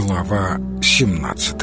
Глава 17.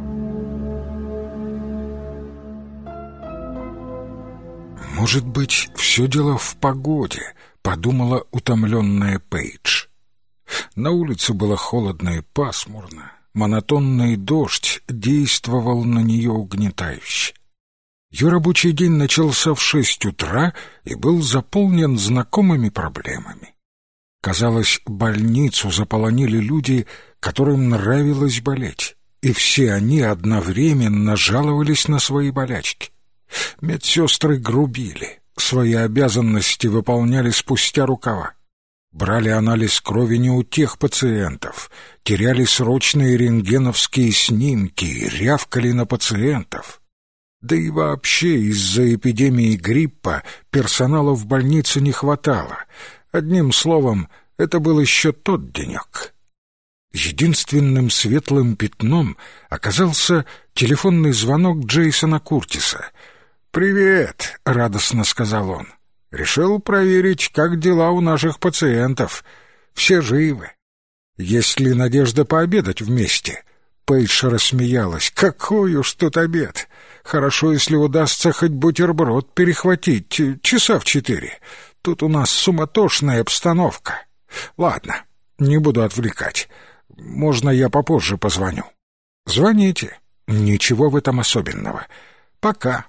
«Может быть, все дело в погоде», — подумала утомленная Пейдж. На улице было холодно и пасмурно. Монотонный дождь действовал на нее угнетающе. Ее рабочий день начался в 6 утра и был заполнен знакомыми проблемами. Казалось, больницу заполонили люди, которым нравилось болеть, и все они одновременно жаловались на свои болячки. Медсестры грубили, свои обязанности выполняли спустя рукава. Брали анализ крови не у тех пациентов, теряли срочные рентгеновские снимки, рявкали на пациентов. Да и вообще из-за эпидемии гриппа персонала в больнице не хватало. Одним словом, это был еще тот денек. Единственным светлым пятном оказался телефонный звонок Джейсона Куртиса. «Привет», — радостно сказал он. «Решил проверить, как дела у наших пациентов. Все живы. Есть ли надежда пообедать вместе?» Пейдж рассмеялась. «Какой уж тут обед! Хорошо, если удастся хоть бутерброд перехватить часа в 4. Тут у нас суматошная обстановка. Ладно, не буду отвлекать. Можно я попозже позвоню?» «Звоните. Ничего в этом особенного. Пока».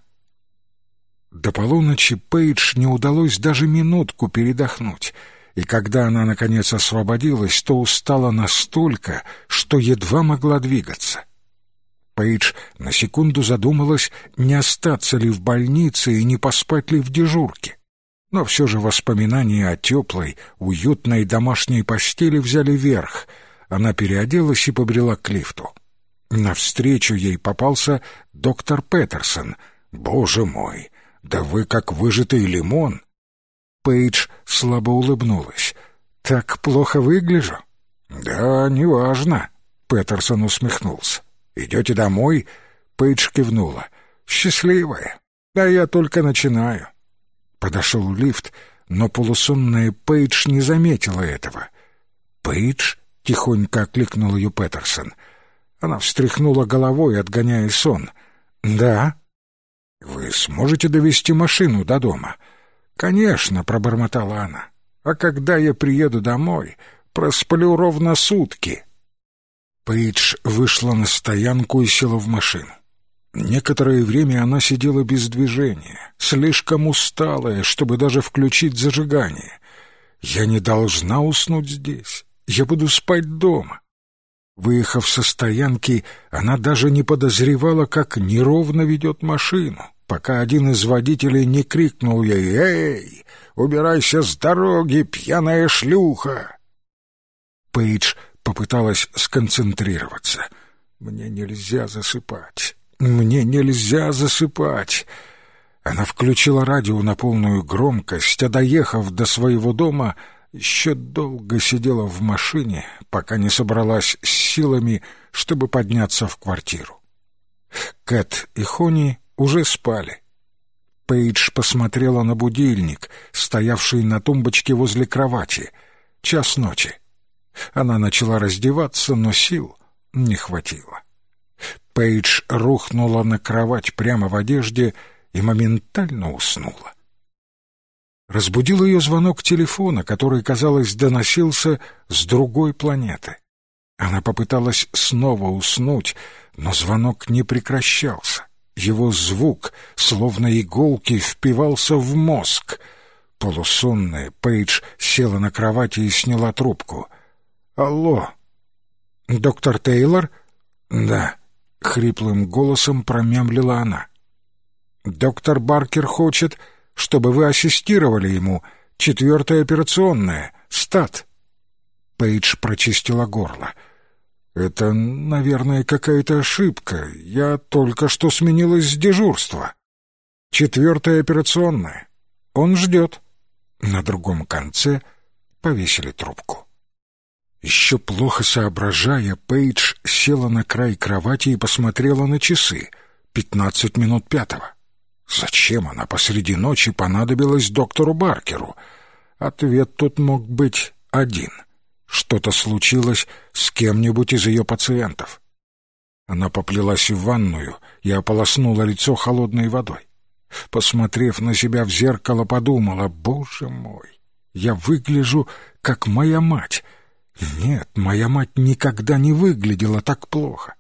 До полуночи Пейдж не удалось даже минутку передохнуть, и когда она, наконец, освободилась, то устала настолько, что едва могла двигаться. Пейдж на секунду задумалась, не остаться ли в больнице и не поспать ли в дежурке. Но все же воспоминания о теплой, уютной домашней постели взяли верх. Она переоделась и побрела к лифту. Навстречу ей попался доктор Петерсон. «Боже мой! Да вы как выжатый лимон!» Пейдж слабо улыбнулась. «Так плохо выгляжу?» «Да, неважно», — Петерсон усмехнулся. «Идете домой?» Пейдж кивнула. «Счастливая. Да я только начинаю». Подошел лифт, но полусонная Пейдж не заметила этого. «Пейдж?» — тихонько окликнул ее Петерсон. Она встряхнула головой, отгоняя сон. «Да». «Вы сможете довести машину до дома?» «Конечно», — пробормотала она. «А когда я приеду домой, просплю ровно сутки». Пейдж вышла на стоянку и села в машину. Некоторое время она сидела без движения, слишком усталая, чтобы даже включить зажигание. «Я не должна уснуть здесь. Я буду спать дома». Выехав со стоянки, она даже не подозревала, как неровно ведет машину, пока один из водителей не крикнул ей: «Эй, убирайся с дороги, пьяная шлюха!» Пейдж попыталась сконцентрироваться. «Мне нельзя засыпать. Мне нельзя засыпать!» Она включила радио на полную громкость, а, доехав до своего дома, еще долго сидела в машине, пока не собралась с силами, чтобы подняться в квартиру. Кэт и Хони уже спали. Пейдж посмотрела на будильник, стоявший на тумбочке возле кровати. 1:00 ночи. Она начала раздеваться, но сил не хватило. Пейдж рухнула на кровать прямо в одежде и моментально уснула. Разбудил ее звонок телефона, который, казалось, доносился с другой планеты. Она попыталась снова уснуть, но звонок не прекращался. Его звук, словно иголки, впивался в мозг. Полусонная Пейдж села на кровати и сняла трубку. «Алло, доктор Тейлор?» «Да», — хриплым голосом промямлила она. «Доктор Баркер хочет, чтобы вы ассистировали ему. 4-я операционная, стат». Пейдж прочистила горло. «Это, наверное, какая-то ошибка. Я только что сменилась с дежурства. 4-я операционная. Он ждет». На другом конце повесили трубку. Еще плохо соображая, Пейдж села на край кровати и посмотрела на часы. 15 минут 5. Зачем она посреди ночи понадобилась доктору Баркеру? Ответ тут мог быть один. что-то случилось с кем-нибудь из ее пациентов. Она поплелась в ванную и ополоснула лицо холодной водой. Посмотрев на себя в зеркало, подумала: «Боже мой, я выгляжу, как моя мать. Нет, моя мать никогда не выглядела так плохо».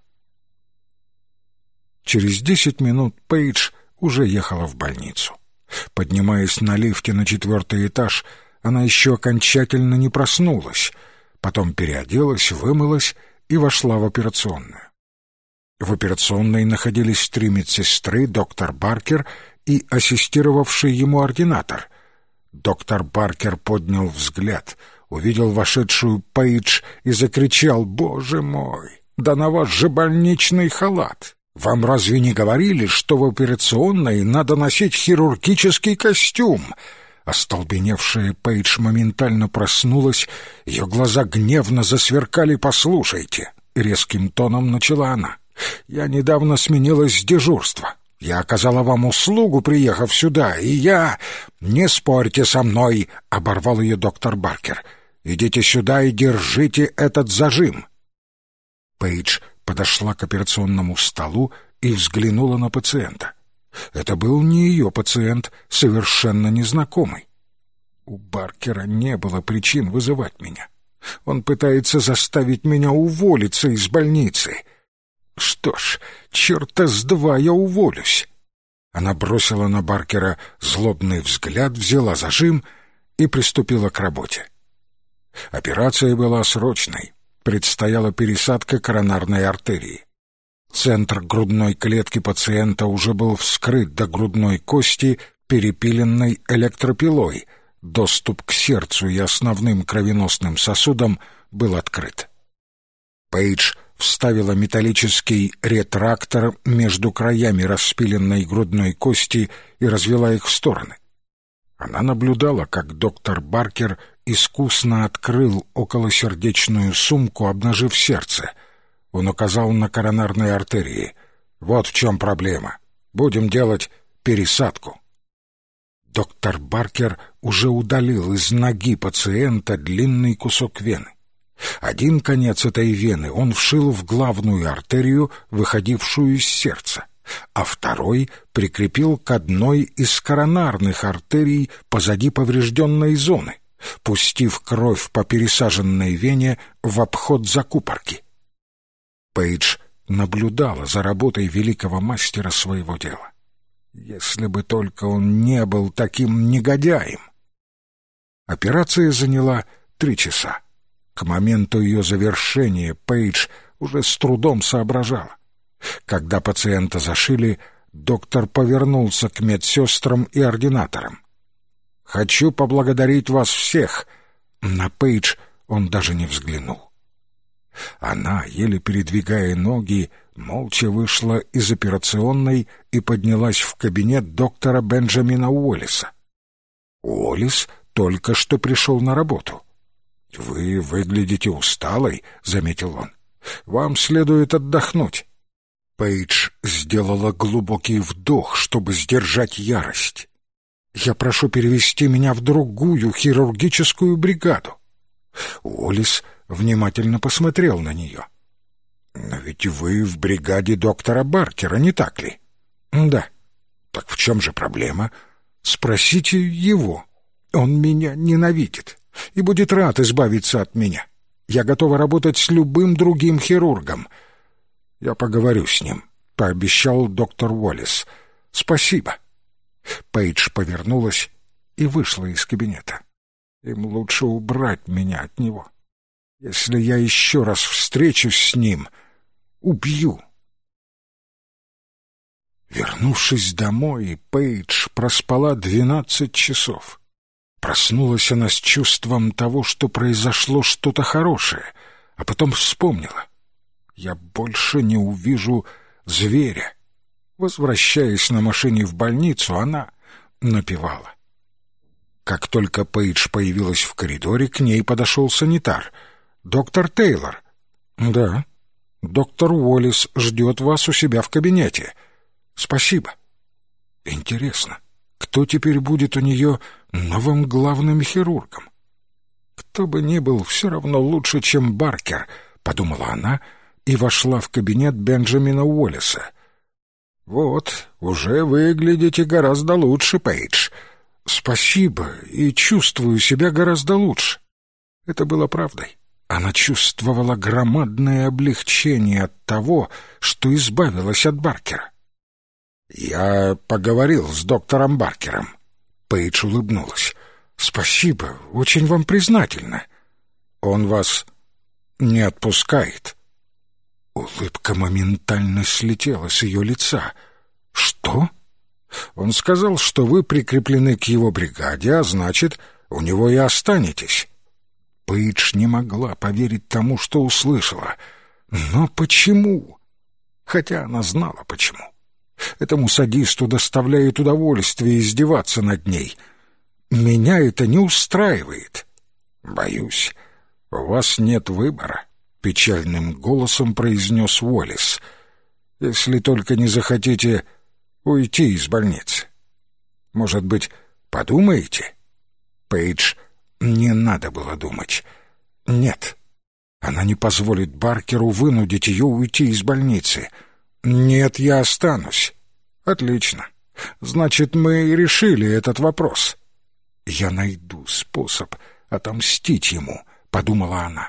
Через 10 минут Пейдж уже ехала в больницу. Поднимаясь на лифте на 4-й этаж, она еще окончательно не проснулась. Потом переоделась, вымылась и вошла в операционную. В операционной находились 3 медсестры, доктор Баркер и ассистировавший ему ординатор. Доктор Баркер поднял взгляд, увидел вошедшую Пейдж и закричал: «Боже мой, да на вас же больничный халат! Вам разве не говорили, что в операционной надо носить хирургический костюм?» Остолбеневшая Пейдж моментально проснулась, ее глаза гневно засверкали. «Послушайте», — резким тоном начала она, — «я недавно сменилась с дежурства. Я оказала вам услугу, приехав сюда, и я...» «Не спорьте со мной», — оборвал ее доктор Баркер. «Идите сюда и держите этот зажим». Пейдж подошла к операционному столу и взглянула на пациента. Это был не ее пациент, совершенно незнакомый. У Баркера не было причин вызывать меня. Он пытается заставить меня уволиться из больницы. Что ж, черта с два я уволюсь. Она бросила на Баркера злобный взгляд, взяла зажим и приступила к работе. Операция была срочной. Предстояла пересадка коронарной артерии. Центр грудной клетки пациента уже был вскрыт до грудной кости, перепиленной электропилой. Доступ к сердцу и основным кровеносным сосудам был открыт. Пейдж вставила металлический ретрактор между краями распиленной грудной кости и развела их в стороны. Она наблюдала, как доктор Баркер искусно открыл околосердечную сумку, обнажив сердце. Он указал на коронарные артерии. «Вот в чем проблема. Будем делать пересадку». Доктор Баркер уже удалил из ноги пациента длинный кусок вены. Один конец этой вены он вшил в главную артерию, выходившую из сердца, а второй прикрепил к одной из коронарных артерий позади поврежденной зоны, пустив кровь по пересаженной вене в обход закупорки. Пейдж наблюдала за работой великого мастера своего дела. Если бы только он не был таким негодяем! Операция заняла 3 часа. К моменту ее завершения Пейдж уже с трудом соображала. Когда пациента зашили, доктор повернулся к медсестрам и ординаторам. «Хочу поблагодарить вас всех». На Пейдж он даже не взглянул. Она, еле передвигая ноги, молча вышла из операционной и поднялась в кабинет доктора Бенджамина Уоллиса. Уоллис только что пришел на работу. «Вы выглядите усталой», — заметил он. «Вам следует отдохнуть». Пейдж сделала глубокий вдох, чтобы сдержать ярость. «Я прошу перевести меня в другую хирургическую бригаду». Уоллис внимательно посмотрел на нее. «Но ведь вы в бригаде доктора Баркера, не так ли?» «Да». «Так в чем же проблема? Спросите его. Он меня ненавидит и будет рад избавиться от меня. Я готова работать с любым другим хирургом». «Я поговорю с ним», — пообещал доктор Уоллис. «Спасибо». Пейдж повернулась и вышла из кабинета. «Им лучше убрать меня от него. Если я еще раз встречусь с ним, убью». Вернувшись домой, Пейдж проспала 12 часов. Проснулась она с чувством того, что произошло что-то хорошее, а потом вспомнила: «Я больше не увижу зверя». Возвращаясь на машине в больницу, она напевала. Как только Пейдж появилась в коридоре, к ней подошел санитар. «Доктор Тейлор». «Да. Доктор Уоллис ждет вас у себя в кабинете». «Спасибо». «Интересно, кто теперь будет у нее новым главным хирургом?» кто бы ни был, все равно лучше, чем Баркер, — подумала она и вошла в кабинет Бенджамина Уоллеса. «Вот, уже выглядите гораздо лучше, Пейдж». «Спасибо, и чувствую себя гораздо лучше». Это было правдой. Она чувствовала громадное облегчение от того, что избавилась от Баркера. «Я поговорил с доктором Баркером». Пейдж улыбнулась. «Спасибо, очень вам признательна. Он вас не отпускает». Улыбка моментально слетела с ее лица. «Что?» «Он сказал, что вы прикреплены к его бригаде, а значит, у него и останетесь». Пейдж не могла поверить тому, что услышала. Но почему? Хотя она знала, почему. Этому садисту доставляет удовольствие издеваться над ней. Меня это не устраивает. «Боюсь, у вас нет выбора», — печальным голосом произнес Уоллес. «Если только не захотите уйти из больницы. Может быть, подумаете?» Пейдж не надо было думать. Нет, она не позволит Баркеру вынудить ее уйти из больницы. «Нет, я останусь». «Отлично. Значит, мы решили этот вопрос». «Я найду способ отомстить ему», — подумала она.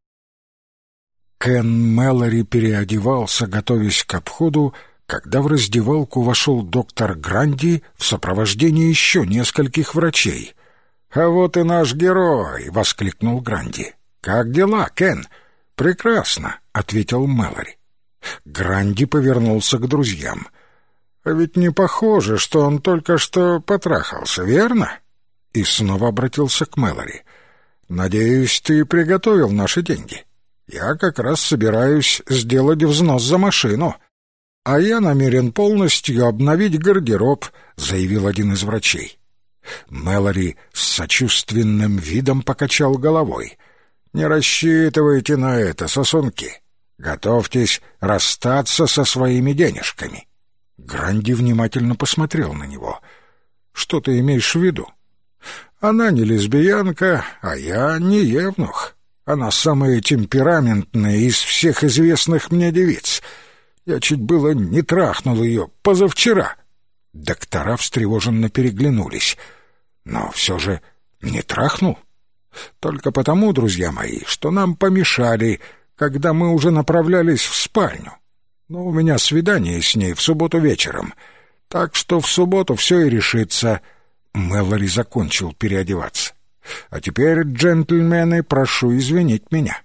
Кен Мэлори переодевался, готовясь к обходу, когда в раздевалку вошел доктор Гранди в сопровождении еще нескольких врачей. «А вот и наш герой!» — воскликнул Гранди. «Как дела, Кен?» «Прекрасно», — ответил Мэлори. Гранди повернулся к друзьям. «А ведь не похоже, что он только что потрахался, верно?» И снова обратился к Мэлори. «Надеюсь, ты приготовил наши деньги. Я как раз собираюсь сделать взнос за машину». «А я намерен полностью обновить гардероб», — заявил один из врачей. Мэлори с сочувственным видом покачал головой. «Не рассчитывайте на это, сосунки. Готовьтесь расстаться со своими денежками». Гранди внимательно посмотрел на него. «Что ты имеешь в виду?» «Она не лесбиянка, а я не евнух. Она самая темпераментная из всех известных мне девиц. Я чуть было не трахнул ее позавчера». Доктора встревоженно переглянулись. «Но все же не трахнул? Только потому, друзья мои, что нам помешали, когда мы уже направлялись в спальню. Но у меня свидание с ней в субботу вечером, так что в субботу все и решится». Мэлори закончил переодеваться. «А теперь, джентльмены, прошу извинить меня».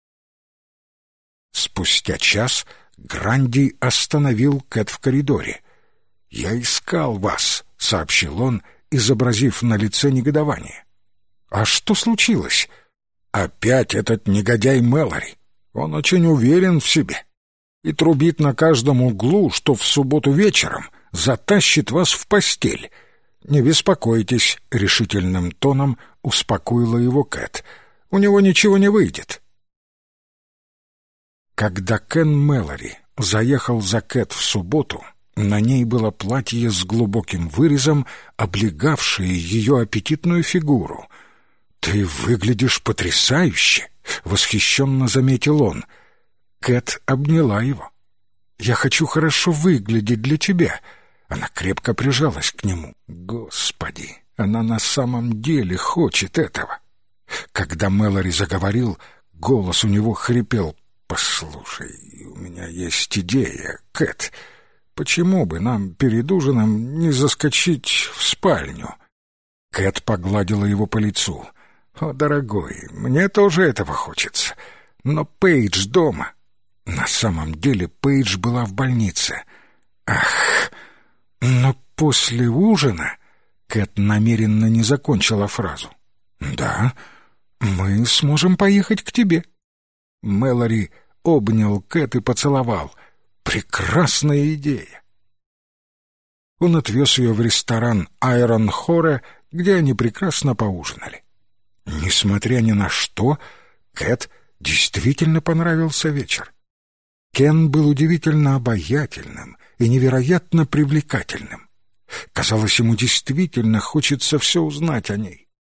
Спустя час Гранди остановил Кэт в коридоре. «Я искал вас», — сообщил он, изобразив на лице негодование. «А что случилось?» «Опять этот негодяй Мэлори. Он очень уверен в себе и трубит на каждом углу, что в субботу вечером затащит вас в постель». «Не беспокойтесь», — решительным тоном успокоила его Кэт. «У него ничего не выйдет». Когда Кен Мэлори заехал за Кэт в субботу, на ней было платье с глубоким вырезом, облегавшее ее аппетитную фигуру. «Ты выглядишь потрясающе!» — восхищенно заметил он. Кэт обняла его. «Я хочу хорошо выглядеть для тебя». Она крепко прижалась к нему. Господи, она на самом деле хочет этого. Когда Мэлори заговорил, голос у него хрипел. «Послушай, у меня есть идея, Кэт. Почему бы нам перед ужином не заскочить в спальню?» Кэт погладила его по лицу. «О, дорогой, мне тоже этого хочется. Но Пейдж дома». На самом деле Пейдж была в больнице. «Ах!» Но после ужина Кэт намеренно не закончила фразу. «Да, мы сможем поехать к тебе». Мэлори обнял Кэт и поцеловал. «Прекрасная идея!» Он отвез ее в ресторан «Айрон Хоре», где они прекрасно поужинали. Несмотря ни на что, Кэт действительно понравился вечер. Кен был удивительно обаятельным и невероятно привлекательным. Казалось, ему действительно хочется все узнать о ней.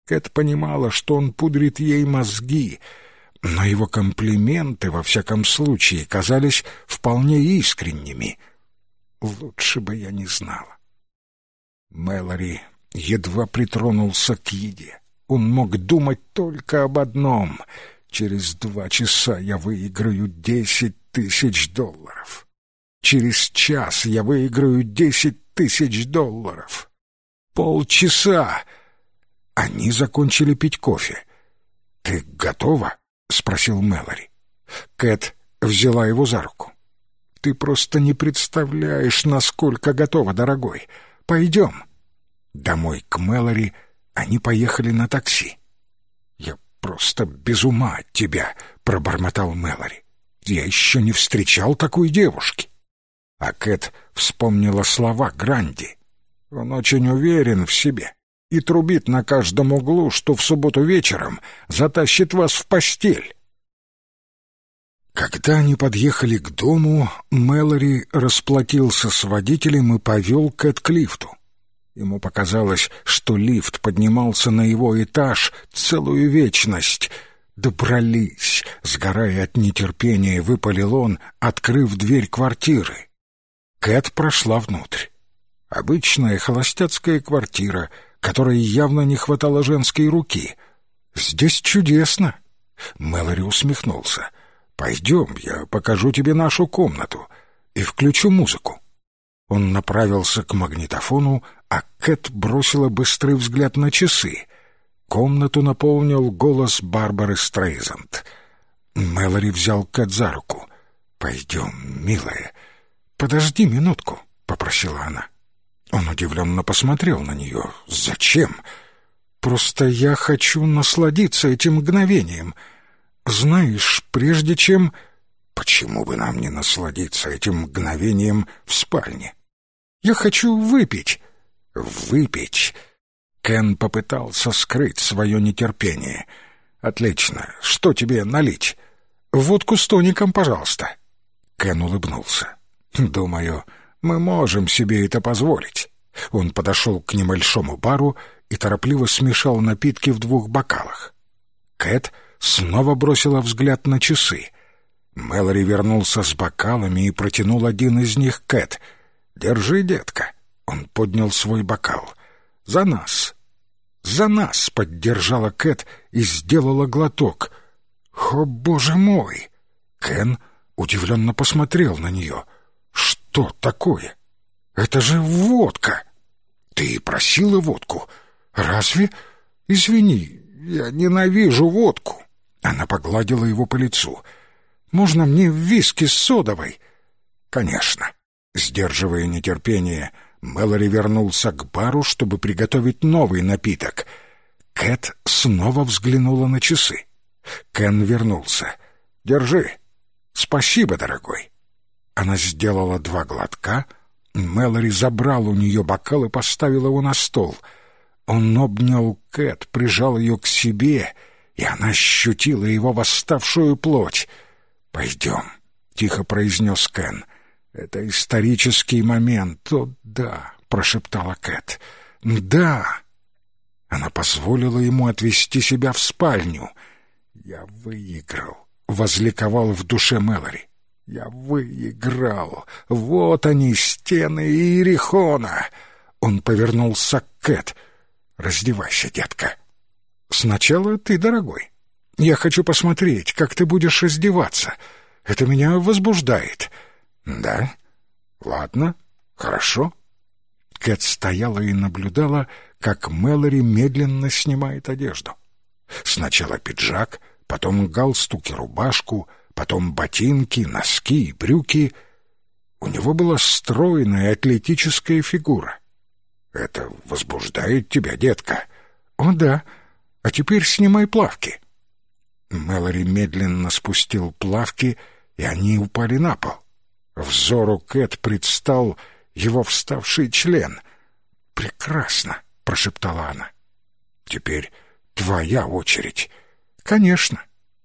Кэт понимала, что он пудрит ей мозги, но его комплименты, во всяком случае, казались вполне искренними. Лучше бы я не знала. Мэлори едва притронулся к еде. Он мог думать только об одном: через 2 часа я выиграю $10 000. Через час я выиграю $10 000. Полчаса. Они закончили пить кофе. «Ты готова?» — спросил Мэлори. Кэт взяла его за руку. «Ты просто не представляешь, насколько готова, дорогой. Пойдем». Домой к Мэлори они поехали на такси. «Я просто без ума от тебя», — пробормотал Мэлори. «Я еще не встречал такой девушки». А Кэт вспомнила слова Гранди. Он очень уверен в себе и трубит на каждом углу, что в субботу вечером затащит вас в постель. Когда они подъехали к дому, Мэлори расплатился с водителем и повел Кэт к лифту. Ему показалось, что лифт поднимался на его этаж целую вечность. «Добрались!» — сгорая от нетерпения, выпалил он, открыв дверь квартиры. Кэт прошла внутрь. Обычная холостяцкая квартира, которой явно не хватало женской руки. «Здесь чудесно!» Мэлори усмехнулся. «Пойдем, я покажу тебе нашу комнату и включу музыку». Он направился к магнитофону, а Кэт бросила быстрый взгляд на часы. Комнату наполнил голос Барбары Стрейзанд. Мэлори взял Кэт за руку. «Пойдем, милая». «Подожди минутку», — попросила она. Он удивленно посмотрел на нее. «Зачем?» «Просто я хочу насладиться этим мгновением. Знаешь, прежде чем...» «Почему бы нам не насладиться этим мгновением в спальне?» «Я хочу выпить». «Выпить?» Кен попытался скрыть свое нетерпение. «Отлично. Что тебе налить?» «Водку с тоником, пожалуйста». Кен улыбнулся. «Думаю, мы можем себе это позволить». Он подошел к небольшому бару и торопливо смешал напитки в 2 бокалах. Кэт снова бросила взгляд на часы. Мэлори вернулся с бокалами и протянул один из них Кэт. «Держи, детка». Он поднял свой бокал. «За нас». «За нас», — поддержала Кэт и сделала глоток. «О, боже мой!» Кен удивленно посмотрел на нее. «Что такое? Это же водка!» «Ты просила водку? Разве? Извини, я ненавижу водку». Она погладила его по лицу. «Можно мне виски с содовой?» «Конечно». Сдерживая нетерпение, Мэлори вернулся к бару, чтобы приготовить новый напиток. Кэт снова взглянула на часы. Кен вернулся. «Держи». «Спасибо, дорогой». Она сделала 2 глотка. Мэлори забрал у нее бокал и поставил его на стол. Он обнял Кэт, прижал ее к себе, и она ощутила его восставшую плоть. «Пойдем», — тихо произнес Кен. «Это исторический момент». «О, да», — прошептала Кэт. «Да». Она позволила ему отвести себя в спальню. «Я выиграл», — возликовал в душе Мэлори. «Я выиграл. Вот они, стены Иерихона». Он повернулся к Кэт. «Раздевайся, детка». «Сначала ты, дорогой. Я хочу посмотреть, как ты будешь раздеваться. Это меня возбуждает». «Да? Ладно, хорошо». Кэт стояла и наблюдала, как Мэлори медленно снимает одежду. Сначала пиджак, потом галстук и рубашку, потом ботинки, носки и брюки. У него была стройная атлетическая фигура. «Это возбуждает тебя, детка?» «О, да. А теперь снимай плавки». Мэлори медленно спустил плавки, и они упали на пол. Взору Кэт предстал его вставший член. «Прекрасно», — прошептала она. «Теперь твоя очередь». «Конечно».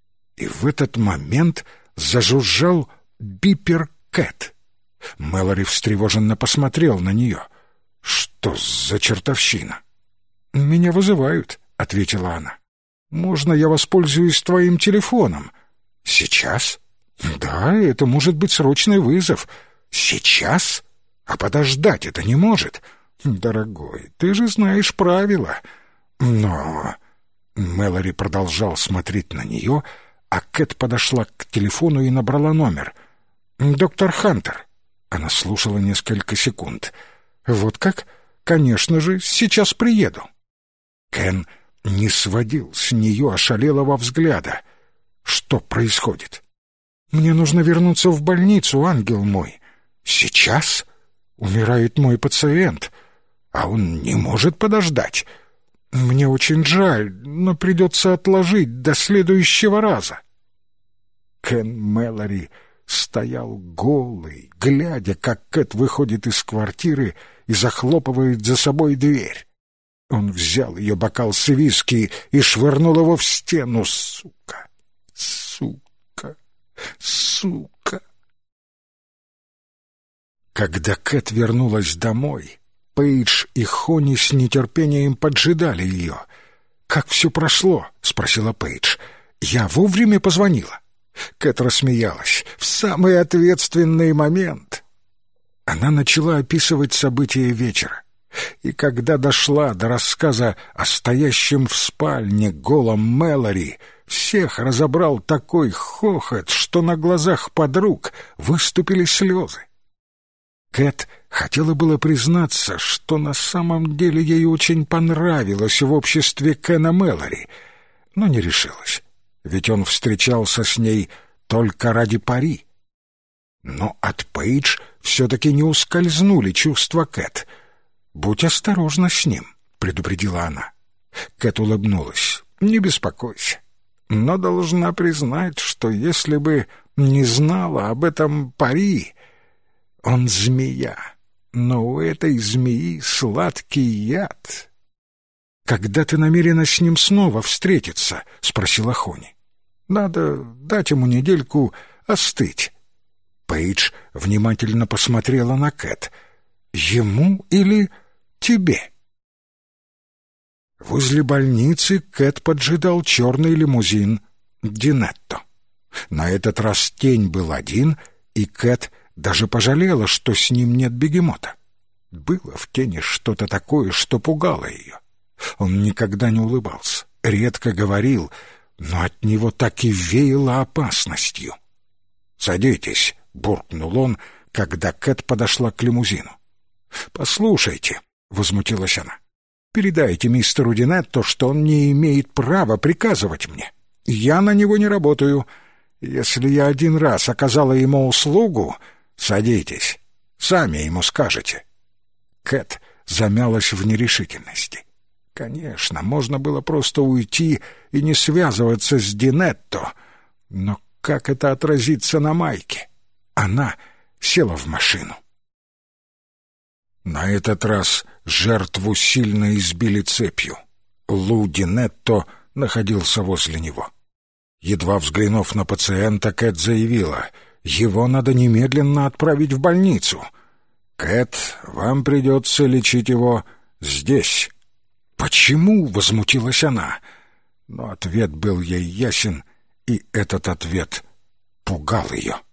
И в этот момент зажужжал бипер Кэт. Мэлори встревоженно посмотрел на нее. «Что за чертовщина?» «Меня вызывают», — ответила она. «Можно я воспользуюсь твоим телефоном?» «Сейчас?» «Да, это может быть срочный вызов». «Сейчас? А подождать это не может?» «Дорогой, ты же знаешь правила». «Но...» Мэлори продолжал смотреть на нее, а Кэт подошла к телефону и набрала номер. «Доктор Хантер». Она слушала несколько секунд. «Вот как? Конечно же, сейчас приеду». Кен не сводил с нее ошалелого взгляда. «Что происходит?» «Мне нужно вернуться в больницу, ангел мой». «Сейчас? Умирает мой пациент, а он не может подождать. Мне очень жаль, но придется отложить до следующего раза». Кен Мэлори стоял голый, глядя, как Кэт выходит из квартиры и захлопывает за собой дверь. Он взял ее бокал с виски и швырнул его в стену. Сука! Сука! Сука! Когда Кэт вернулась домой, Пейдж и Хони с нетерпением поджидали ее. «Как все прошло?» — спросила Пейдж. «Я вовремя позвонила?» Кэт рассмеялась. «В самый ответственный момент». Она начала описывать события вечера. И когда дошла до рассказа о стоящем в спальне голом Мэлори, всех разобрал такой хохот, что на глазах подруг выступили слезы. Кэт хотела было признаться, что на самом деле ей очень понравилось в обществе Кена Мэлори, но не решилась, ведь он встречался с ней только ради пари. Но от Пейдж все-таки не ускользнули чувства Кэт. «Будь осторожна с ним», — предупредила она. Кэт улыбнулась. «Не беспокойся. Но должна признать, что если бы не знала об этом пари... Он змея, но у этой змеи сладкий яд». «Когда ты намерена с ним снова встретиться?» — спросила Хони. «Надо дать ему недельку остыть». Пейдж внимательно посмотрела на Кэт. «Ему или тебе?» Возле больницы Кэт поджидал черный лимузин Динетто. На этот раз тень был один, и Кэт даже пожалела, что с ним нет бегемота. Было в тени что-то такое, что пугало ее. Он никогда не улыбался, редко говорил, но от него так и веяло опасностью. «Садитесь», — буркнул он, когда Кэт подошла к лимузину. «Послушайте», — возмутилась она, — «передайте мистеру Динетто, что он не имеет права приказывать мне. Я на него не работаю. Если я один раз оказала ему услугу...» «Садитесь, сами ему скажете». Кэт замялась в нерешительности. Конечно, можно было просто уйти и не связываться с Динетто, но как это отразится на Майке? Она села в машину. На этот раз жертву сильно избили цепью. Лу Динетто находился возле него. Едва взглянув на пациента, Кэт заявила: «Его надо немедленно отправить в больницу. Кэт, вам придется лечить его здесь». «Почему?» — возмутилась она. Но ответ был ей ясен, и этот ответ пугал ее.